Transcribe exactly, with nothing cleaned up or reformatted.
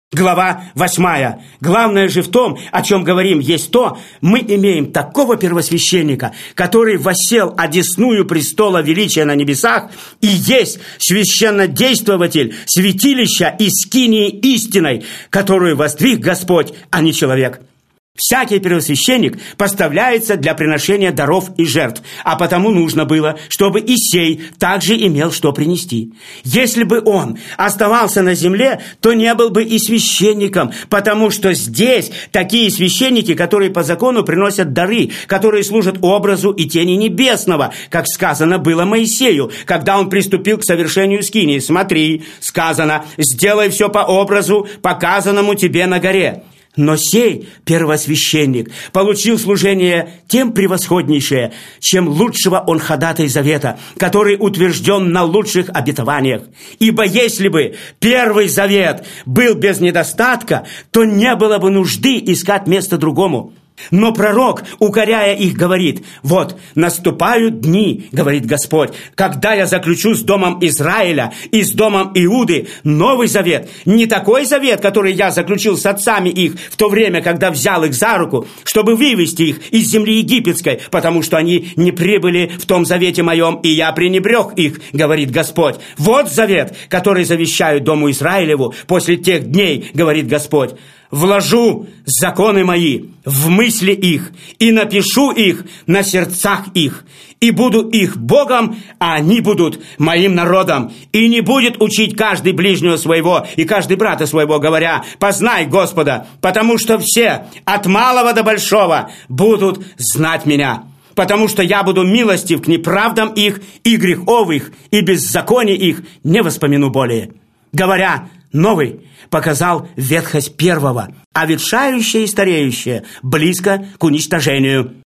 Глава восьмая. Главное же в том, о чем говорим, есть то, мы имеем такого первосвященника, который воссел одесную престола величия на небесах и есть священнодействователь святилища и скинии истиной, которую воздвиг Господь, а не человек. Всякий первосвященник поставляется для приношения даров и жертв, а потому нужно было, чтобы и сей также имел что принести. Если бы он оставался на земле, то не был бы и священником, потому что здесь такие священники, которые по закону приносят дары, которые служат образу и тени небесного, как сказано было Моисею, когда он приступил к совершению скинии. Смотри, сказано, сделай все по образу, показанному тебе на горе. Но сей первосвященник получил служение тем превосходнейшее, чем лучшего он ходатай завета, который утвержден на лучших обетованиях. Ибо если бы первый завет был без недостатка, то не было бы нужды искать место другому. Но пророк, укоряя их, говорит: «Вот, наступают дни, — говорит Господь, — когда я заключу с домом Израиля и с домом Иуды новый завет, не такой завет, который я заключил с отцами их в то время, когда взял их за руку, чтобы вывести их из земли египетской, потому что они не прибыли в том завете моем, и я пренебрег их, — говорит Господь. Вот завет, который завещаю дому Израилеву после тех дней, — говорит Господь. Вложу законы мои в мысли их и напишу их на сердцах их, и буду их Богом, а они будут моим народом. И не будет учить каждый ближнего своего и каждый брата своего, говоря: познай Господа, потому что все, от малого до большого, будут знать меня. Потому что я буду милостив к неправдам их и грехов их, и беззаконий их не воспомяну более». Говоря «новый», показал ветхость первого, а ветшающее и стареющее близко к уничтожению.